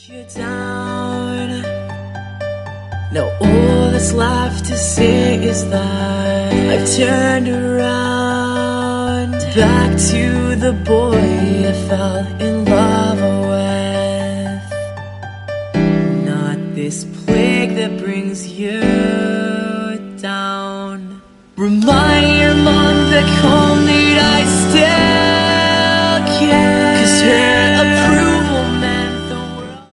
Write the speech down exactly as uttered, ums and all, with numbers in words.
you down. Now all that's left to say is that I've turned around, back to the boy I fell in love with. Not this plague that brings you down. Remind your mom back home that I stay.